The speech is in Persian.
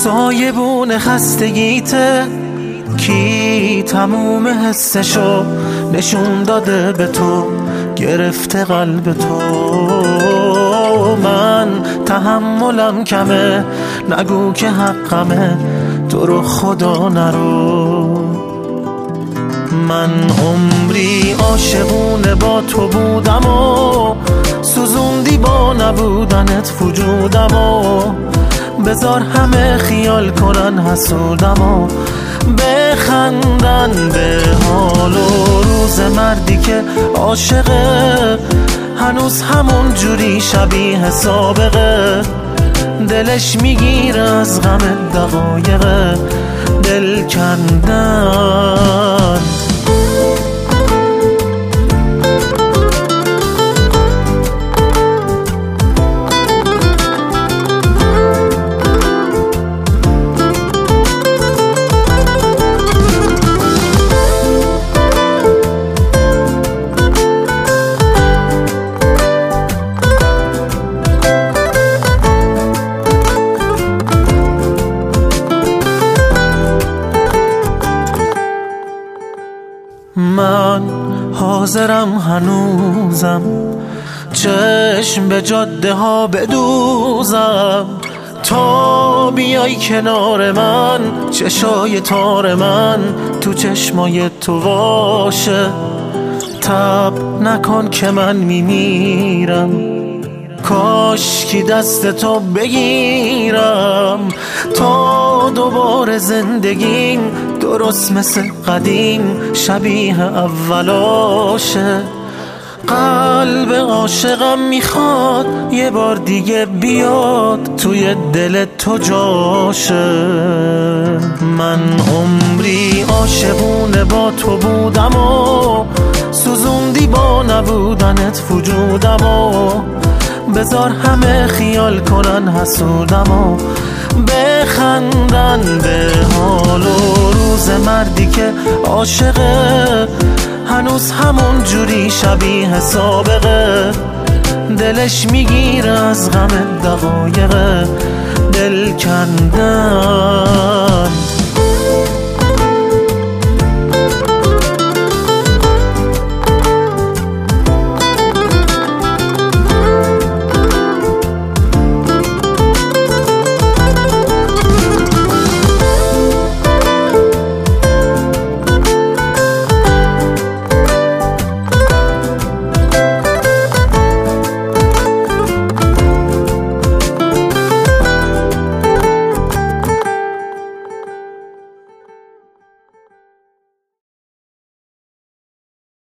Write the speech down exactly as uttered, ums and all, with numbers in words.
سایبون خستگیته، کی تموم حسشو نشون داده به تو، گرفته قلب تو. من تحملم کمه، نگو که حقمه، تو رو خدا نرو. من عمری عاشقونه با تو بودم و سوزوندی با نبودنت وجودم و بذار همه خیال کنن حسودم و بخندن به حال و روز مردی که عاشقه هنوز همون جوری شبیه سابقه. دلش میگیره از غم دقایق دل کندن. من حاضرم هنوزم چشم به جاده ها بدوزم تا بیای کنار من، چشای تار من تو چشمای تو باشه. تب نکن که من میمیرم، کاش کی دست تو بگیرم تا دوباره زندگیم درست مثل قدیم شبیه اولاشه. قلب عاشقم میخواد یه بار دیگه بیاد توی دل تو جاشه. من عمری عاشقونه با تو بودم و سوزوندی با نبودنت وجودم و بذار همه خیال کنن حسودم و بخندن به حال و روز مردی که عاشقه هنوز همون جوری شبیه سابقه. دلش میگیره از غم دقایق دل کندن.